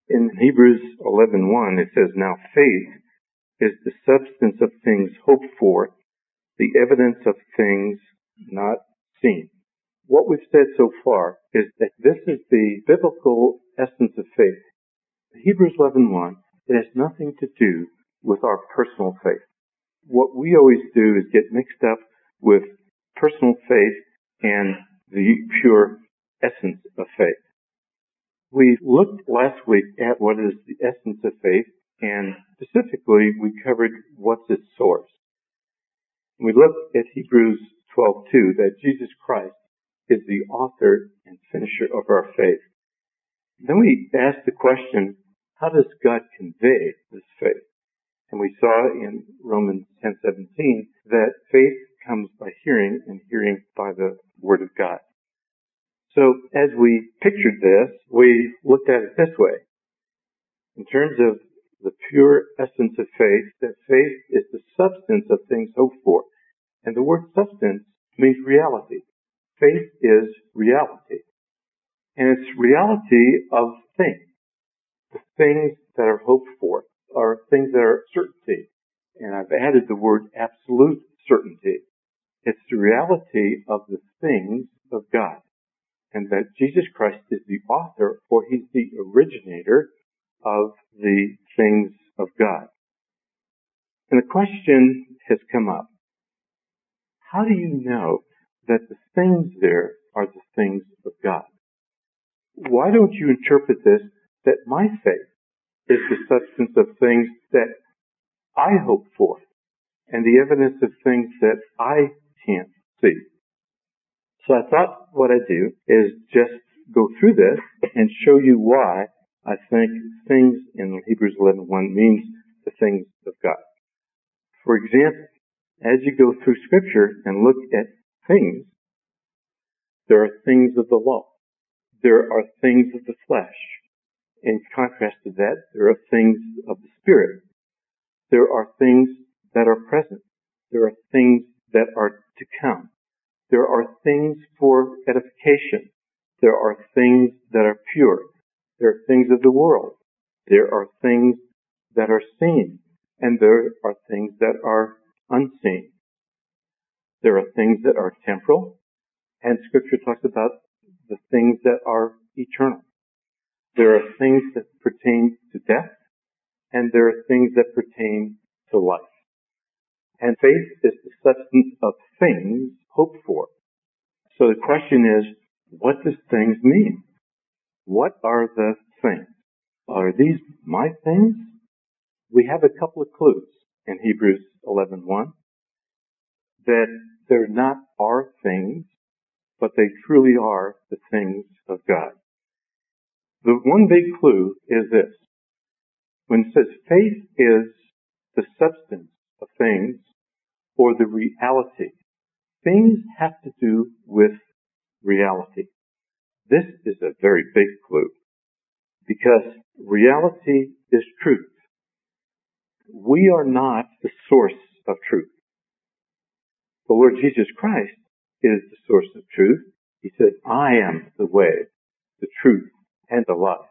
In Hebrews 11:1, it says, "Now faith is the substance of things hoped for, the evidence of things not seen." What we've said so far is that this is the biblical essence of faith. Hebrews 11:1, it has nothing to do with our personal faith. What we always do is get mixed up with personal faith and the pure essence of faith. We looked last week at what is the essence of faith, and specifically we covered what's its source. We looked at Hebrews 12:2, that Jesus Christ is the author and finisher of our faith. Then we asked the question, how does God convey this faith? And we saw in Romans 10:17 that faith comes by hearing, and hearing by the Word of God. So as we pictured this, we looked at it this way. In terms of the pure essence of faith, that faith is the substance of things hoped for. And the word substance means reality. Faith is reality. And it's reality of things. The things that are hoped for are things that are certainty. And I've added the word absolute certainty. It's the reality of the things of God. And that Jesus Christ is the author, or He's the originator of the things of God. And the question has come up. How do you know that the things there are the things of God? Why don't you interpret this that my faith is the substance of things that I hope for, and the evidence of things that I can't see? So I thought what I'd do is just go through this and show you why I think things in Hebrews 11:1 means the things of God. For example, as you go through Scripture and look at things, there are things of the law. There are things of the flesh. In contrast to that, there are things of the Spirit. There are things that are present. There are things that are to come. There are things for edification. There are things that are pure. There are things of the world. There are things that are seen. And there are things that are unseen. There are things that are temporal. And Scripture talks about the things that are eternal. There are things that pertain to death. And there are things that pertain to life. And faith is the substance of things hoped for. So the question is, what does things mean? What are the things? Are these my things? We have a couple of clues in Hebrews 11:1 that they're not our things, but they truly are the things of God. The one big clue is this. When it says faith is the substance of things, or the reality, things have to do with reality. This is a very big clue, because reality is truth. We are not the source of truth. The Lord Jesus Christ is the source of truth. He said, "I am the way, the truth, and the life."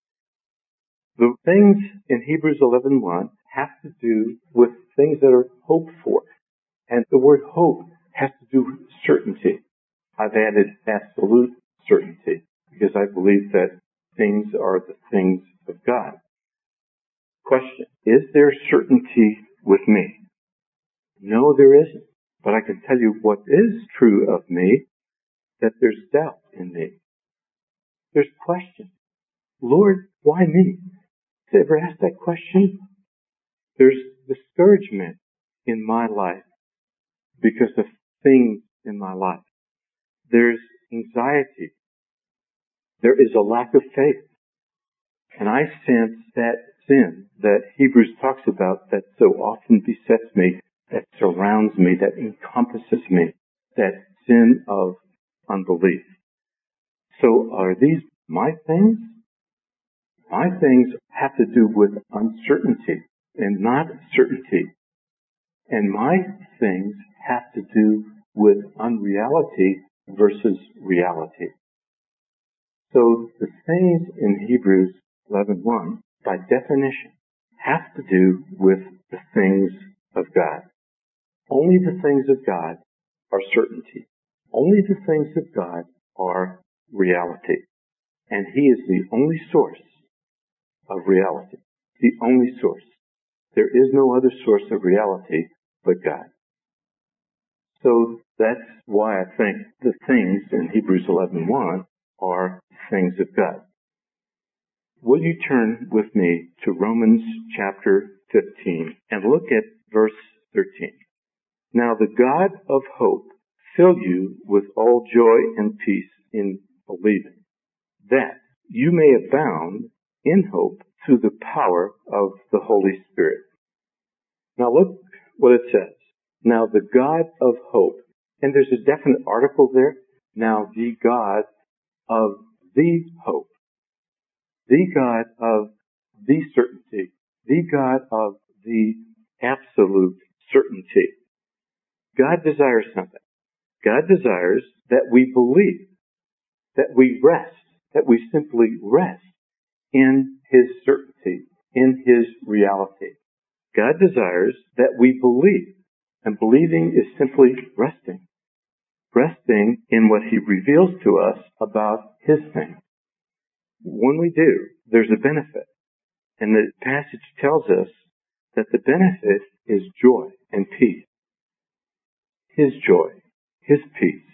The things in Hebrews 11:1 have to do with things that are hoped for. And the word hope has to do with certainty. I've added absolute certainty because I believe that things are the things of God. Question, is there certainty with me? No, there isn't. But I can tell you what is true of me, that there's doubt in me. There's question. Lord, why me? Have you ever asked that question? There's discouragement in my life because of things in my life. There's anxiety. There is a lack of faith. And I sense that sin that Hebrews talks about that so often besets me, that surrounds me, that encompasses me, that sin of unbelief. So are these my things? My things have to do with uncertainty and not certainty. And my things have to do with unreality versus reality. So the things in Hebrews 11:1, by definition, have to do with the things of God. Only the things of God are certainty. Only the things of God are reality. And He is the only source of reality. The only source. There is no other source of reality but God. So that's why I think the things in Hebrews 11:1 are things of God. Will you turn with me to Romans chapter 15 and look at verse 13? Now the God of hope fill you with all joy and peace in believing, that you may abound in hope through the power of the Holy Spirit. Now look what it says. Now the God of hope, and there's a definite article there. Now the God of the hope, the God of the certainty, the God of the absolute certainty. God desires something. God desires that we believe, that we rest, that we simply rest in His certainty, in His reality. God desires that we believe, and believing is simply resting. Resting in what He reveals to us about His thing. When we do, there's a benefit. And the passage tells us that the benefit is joy and peace. His joy, His peace.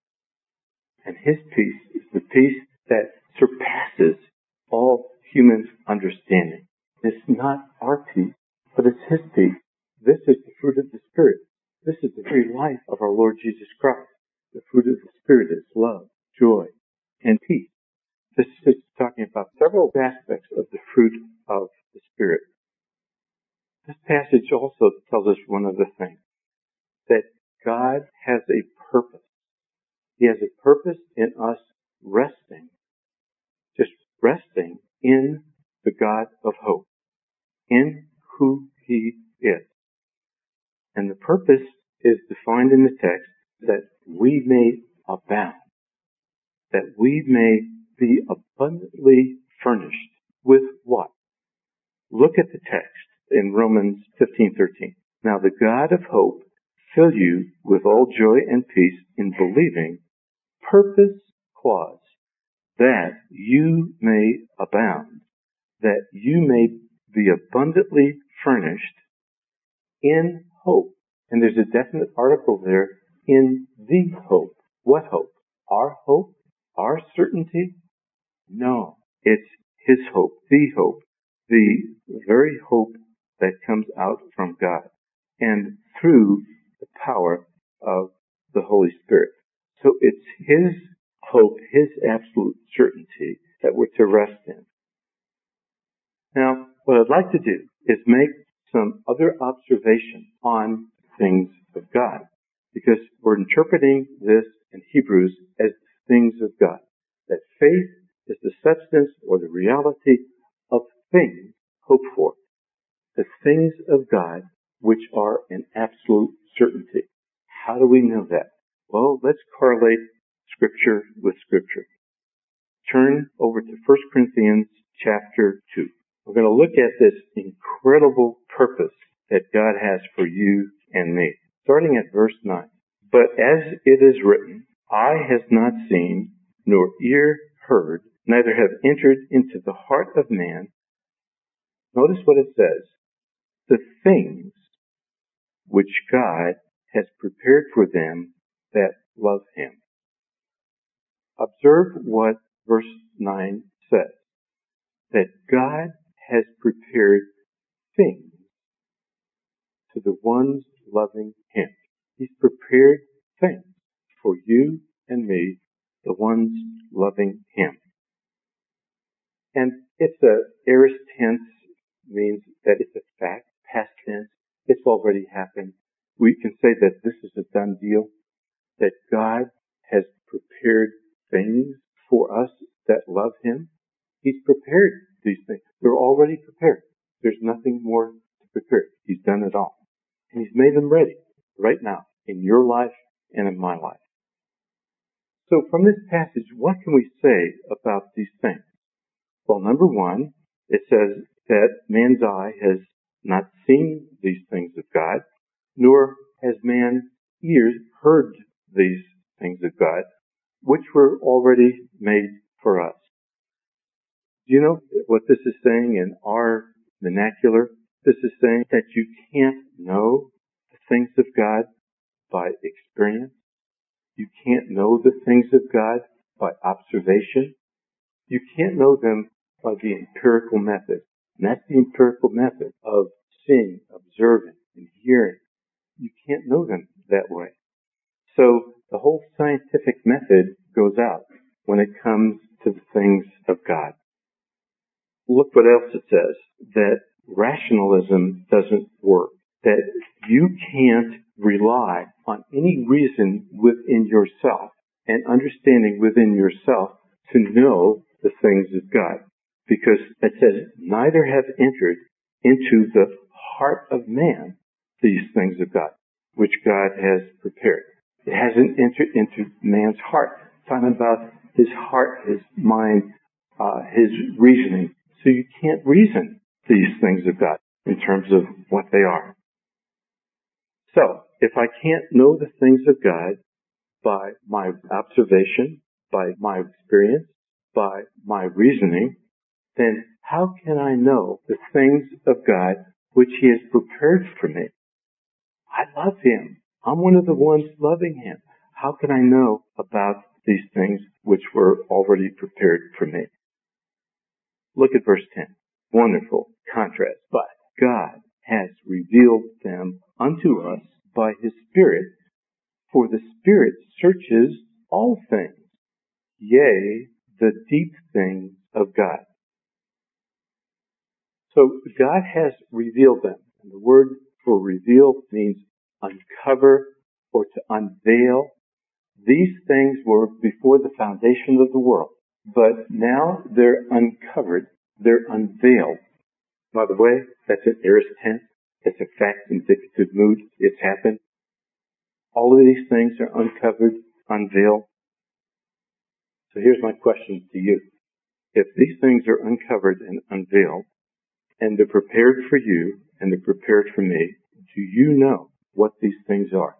And His peace is the peace that surpasses all human understanding. It's not our peace, but it's His peace. This is the fruit of the Spirit. This is the very life of our Lord Jesus Christ. The fruit of the Spirit is love, joy, and peace. This is talking about several aspects of the fruit of the Spirit. This passage also tells us one other thing, that God has a purpose. He has a purpose in us resting, just resting in the God of hope, in who He is. And the purpose is defined in the text, that we may abound, that we may be abundantly furnished with what? Look at the text in Romans 15:13. Now the God of hope fill you with all joy and peace in believing, purpose clause, that you may abound, that you may be abundantly furnished in hope. And there's a definite article there, in the hope. What hope? Our hope? Our certainty? No, it's His hope, the very hope that comes out from God and through the power of the Holy Spirit. So it's His hope, His absolute certainty that we're to rest in. Now, what I'd like to do is make some other observations on things of God, because we're interpreting this in Hebrews as things of God, that faith is the substance or the reality of things hoped for, the things of God which are an absolute certainty. How do we know that? Well, let's correlate Scripture with Scripture. Turn over to 1 Corinthians chapter 2. We're going to look at this incredible purpose that God has for you and me. Starting at verse 9. But as it is written, eye has not seen, nor ear heard, neither have entered into the heart of man. Notice what it says. The things which God has prepared for them that love Him. Observe what verse 9 says. That God has prepared things to the ones loving Him. He's prepared things for you and me, the ones loving Him. And it's a aorist tense, means that it's a fact, past tense. It's already happened. We can say that this is a done deal, that God has prepared things for us that love Him. He's prepared these things. They're already prepared. There's nothing more to prepare. He's done it all. And He's made them ready right now in your life and in my life. So from this passage, what can we say about these things? Well, number one, It says that man's eye has not seen these things of God, nor has man's ears heard these things of God, which were already made for us. Do you know what this is saying in our vernacular? This is saying that you can't know the things of God by experience. You can't know the things of God by observation. You can't know them by the empirical method. And that's the empirical method of seeing, observing, and hearing. You can't know them that way. So the whole scientific method goes out when it comes to the things of God. Look what else it says, that rationalism doesn't work, that you can't rely on any reason within yourself and understanding within yourself to know the things of God. Because it says, neither have entered into the heart of man these things of God, which God has prepared. It hasn't entered into man's heart. It's talking about his heart, his mind, his reasoning. So you can't reason these things of God in terms of what they are. So, if I can't know the things of God by my observation, by my experience, by my reasoning, then how can I know the things of God which He has prepared for me? I love Him. I'm one of the ones loving Him. How can I know about these things which were already prepared for me? Look at verse 10. Wonderful contrast. But God has revealed them unto us by His Spirit, for the Spirit searches all things, yea, the deep things of God. So God has revealed them. And the word for reveal means uncover or to unveil. These things were before the foundation of the world, but now they're uncovered. They're unveiled. By the way, that's an aorist tense. It's a fact indicative mood. It's happened. All of these things are uncovered, unveiled. So here's my question to you. If these things are uncovered and unveiled, and they're prepared for you, and they're prepared for me, do you know what these things are?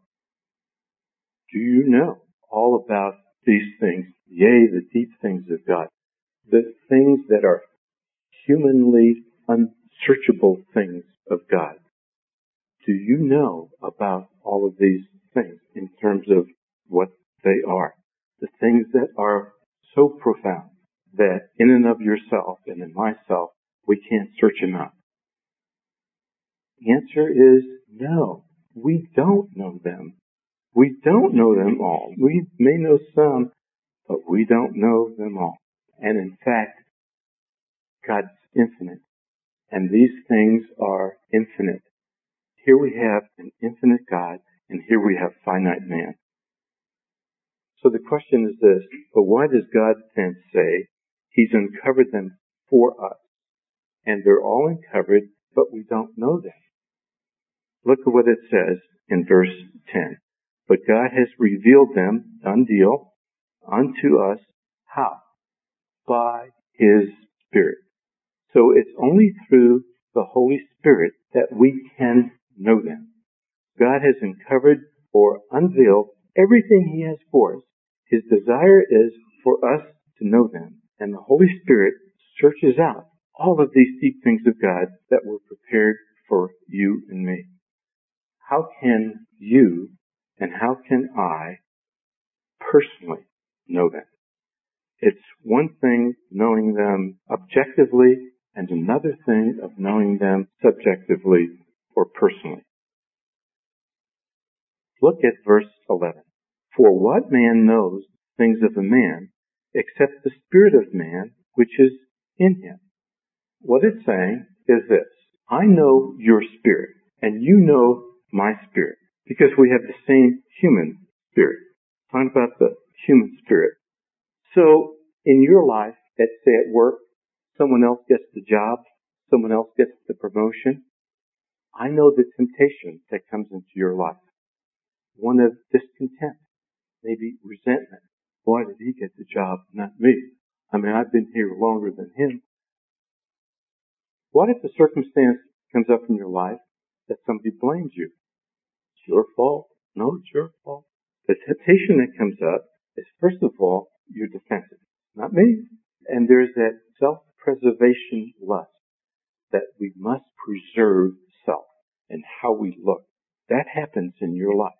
Do you know all about these things? Yea, the deep things of God. The things that are humanly unsearchable things of God. Do you know about all of these things in terms of what they are? The things that are so profound that in and of yourself and in myself, we can't search them out. The answer is no. We don't know them. We don't know them all. We may know some, but we don't know them all. And in fact, God's infinite. And these things are infinite. Here we have an infinite God, and here we have finite man. So the question is this, but why does God then say He's uncovered them for us? And they're all uncovered, but we don't know them. Look at what it says in verse 10. But God has revealed them, done deal, unto us. How? By His Spirit. So it's only through the Holy Spirit that we can know them. God has uncovered or unveiled everything He has for us. His desire is for us to know them. And the Holy Spirit searches out all of these deep things of God that were prepared for you and me. How can you and how can I personally know them? It's one thing knowing them objectively and another thing of knowing them subjectively or personally. Look at verse 11. For what man knows things of a man except the spirit of man which is in him? What it's saying is this. I know your spirit and you know my spirit because we have the same human spirit. Talking about the human spirit. So in your life, say at work, someone else gets the job, someone else gets the promotion. I know the temptation that comes into your life. One of discontent, maybe resentment. Why did he get the job, not me? I mean, I've been here longer than him. What if a circumstance comes up in your life that somebody blames you? It's your fault. No, it's your fault. The temptation that comes up is, first of all, you're defensive. Not me. And there's that self-preservation lust that we must preserve self and how we look. That happens in your life.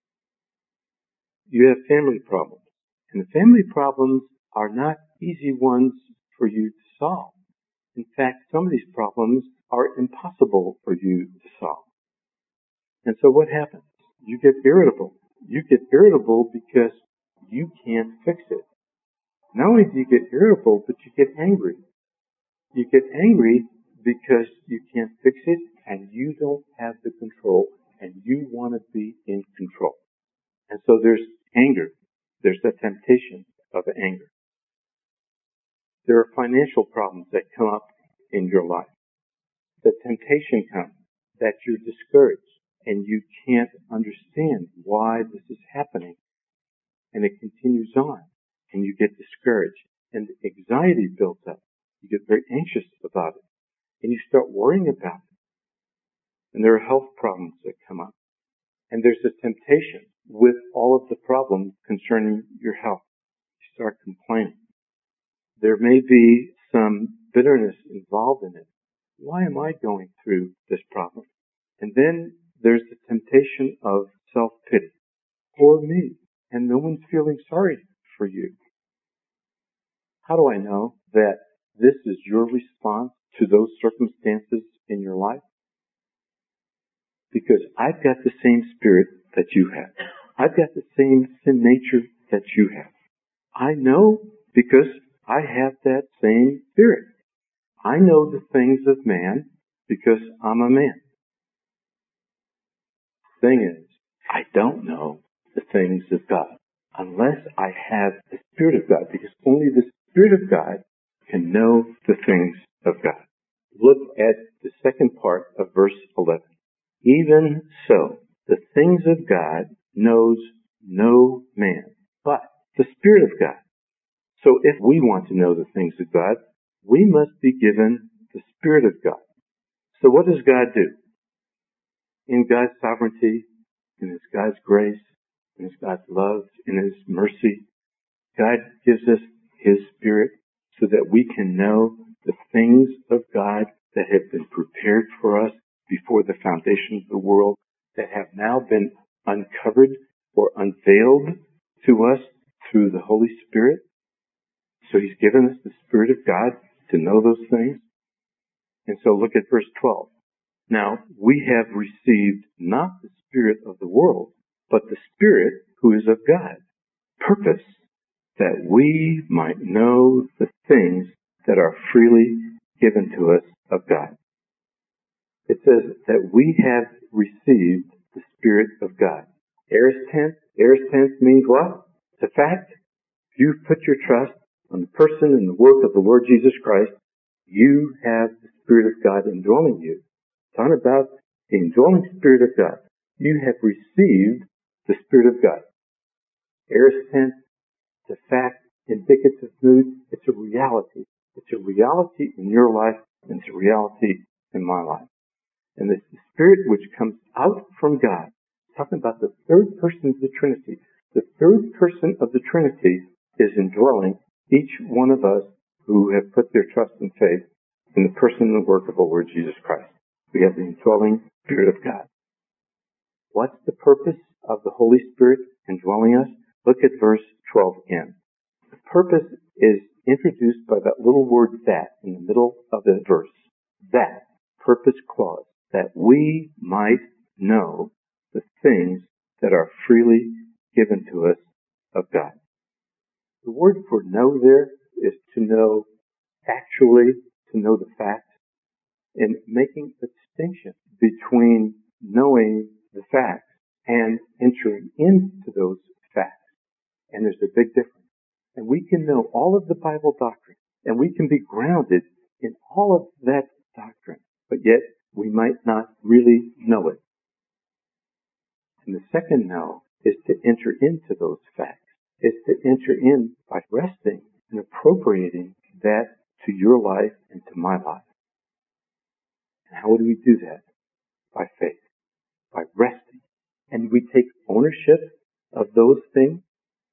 You have family problems. And the family problems are not easy ones for you to solve. In fact, some of these problems are impossible for you to solve. And so what happens? You get irritable. You get irritable because you can't fix it. Not only do you get irritable, but you get angry. You get angry because you can't fix it and you don't have the control and you want to be in control. And so there's anger. There's the temptation of anger. There are financial problems that come up in your life. The temptation comes that you're discouraged and you can't understand why this is happening. And it continues on and you get discouraged and anxiety builds up. You get very anxious about it and you start worrying about it. And there are health problems that come up. And there's a temptation with all of the problems concerning your health. You start complaining. There may be some bitterness involved in it. Why am I going through this problem? And then there's the temptation of self-pity. Poor me. And no one's feeling sorry for you. How do I know that this is your response to those circumstances in your life? Because I've got the same spirit that you have. I've got the same sin nature that you have. I know because I have that same spirit. I know the things of man because I'm a man. The thing is, I don't know the things of God unless I have the Spirit of God, because only the Spirit of God can know the things of God. Look at the second part of verse 11. Even so, the things of God knows no man, but the Spirit of God. So if we want to know the things of God, we must be given the Spirit of God. So what does God do? In God's sovereignty, in His God's grace, in His God's love, in His mercy, God gives us His Spirit so that we can know the things of God that have been prepared for us before the foundation of the world, that have now been uncovered or unveiled to us through the Holy Spirit. So He's given us the Spirit of God to know those things. And so look at verse 12. Now, we have received not the spirit of the world, but the Spirit who is of God. Purpose that we might know the things that are freely given to us of God. It says that we have received the Spirit of God. Aorist tense. Aorist tense means what? It's a fact. If you've put your trust on the person and the work of the Lord Jesus Christ, you have the Spirit of God indwelling you. It's not about the indwelling Spirit of God. You have received the Spirit of God. Aorist tense, it's a fact, indicative mood, it's a reality. It's a reality in your life, and it's a reality in my life. And it's the Spirit which comes out from God. Talking about the third person of the Trinity. The third person of the Trinity is indwelling each one of us who have put their trust and faith in the person and the work of the Lord Jesus Christ. We have the indwelling Spirit of God. What's the purpose of the Holy Spirit indwelling us? Look at verse 12n. The purpose is introduced by that little word that in the middle of the verse. That purpose clause. That we might know the things that are freely given to us of God. The word for know there is to know actually, to know the facts, and making a distinction between knowing the facts and entering into those facts. And there's a big difference. And we can know all of the Bible doctrine, and we can be grounded in all of that doctrine, but yet we might not really know it. And the second know is to enter into those facts. It's to enter in by resting and appropriating that to your life and to my life. And how would we do that? By faith, by resting. And we take ownership of those things.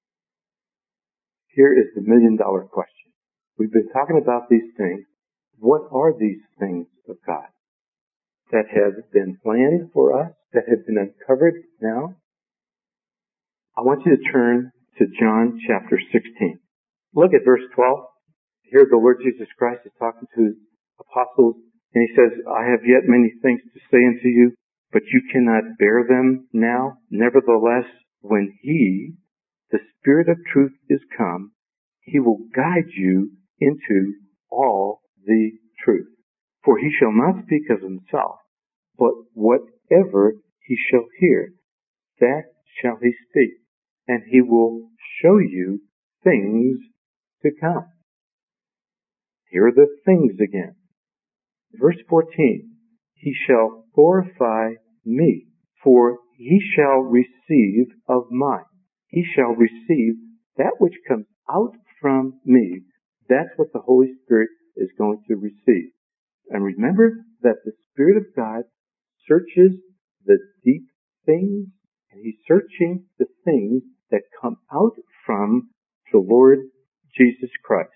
Here is the million-dollar question. We've been talking about these things. What are these things of God that have been planned for us, that have been uncovered now? I want you to turn to John chapter 16. Look at verse 12. Here the Lord Jesus Christ is talking to his apostles, and he says, I have yet many things to say unto you, but you cannot bear them now. Nevertheless, when he, the Spirit of truth, is come, he will guide you into all the truth. For he shall not speak of himself, but whatever he shall hear, that shall he speak, and he will show you things to come. Here are the things again. Verse 14, he shall glorify me, for he shall receive of mine. He shall receive that which comes out from me. That's what the Holy Spirit is going to receive. And remember that the Spirit of God searches the deep things, and he's searching the things that come out from the Lord Jesus Christ.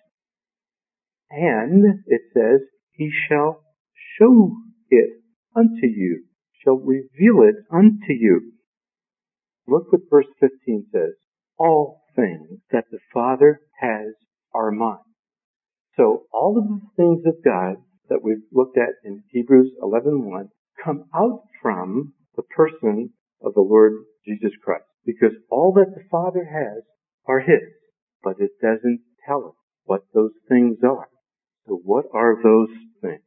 And it says, he shall show it unto you, shall reveal it unto you. Look what verse 15 says. All things that the Father has are mine. So all of the things of God that we've looked at in Hebrews 11:1 come out from the person of the Lord Jesus Christ. Because all that the Father has are his. But it doesn't tell us what those things are. So what are those things?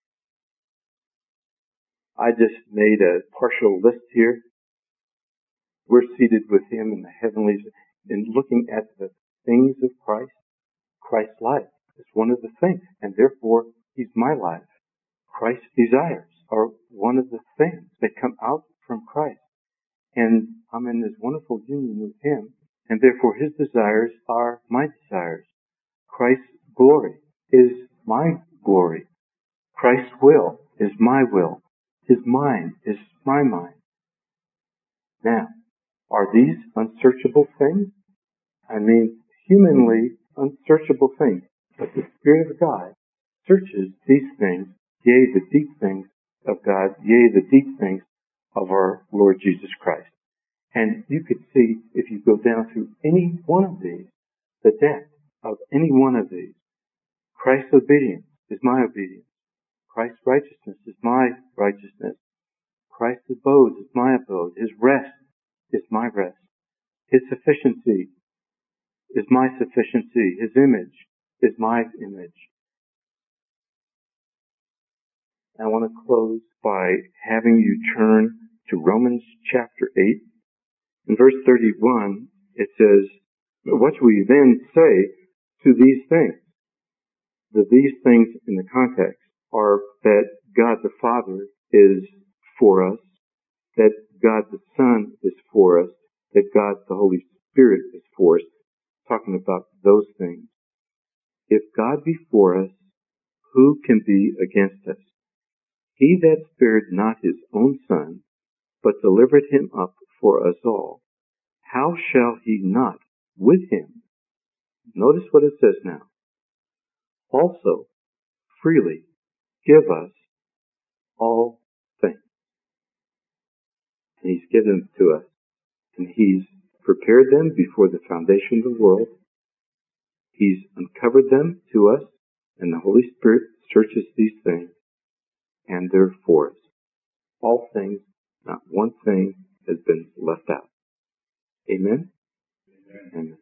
I just made a partial list here. We're seated with him in the heavenlies and looking at the things of Christ. Christ's life is one of the things, and therefore he's my life. Christ's desires are one of the things that come out from Christ. And I'm in this wonderful union with him, and therefore his desires are my desires. Christ's glory is my glory. Christ's will is my will. His mind is my mind. Now, are these unsearchable things? I mean, humanly unsearchable things. But the Spirit of God searches these things, yea, the deep things of God, yea, the deep things of our Lord Jesus Christ. And you could see, if you go down through any one of these, the depth of any one of these. Christ's obedience is my obedience. Christ's righteousness is my righteousness. Christ's abode is my abode. His rest is my rest. His sufficiency is my sufficiency. His image is my image. I want to close by having you turn to Romans chapter 8. In verse 31, it says, what shall we then say to these things? These things in the context are that God the Father is for us, that God the Son is for us, that God the Holy Spirit is for us, talking about those things. If God be for us, who can be against us? He that spared not his own Son, but delivered him up for us all, how shall he not with him, notice what it says now, also freely give us all things? And he's given them to us, and he's prepared them before the foundation of the world. He's uncovered them to us, and the Holy Spirit searches these things, and they're for us. All things, not one thing has been left out. Amen? Amen.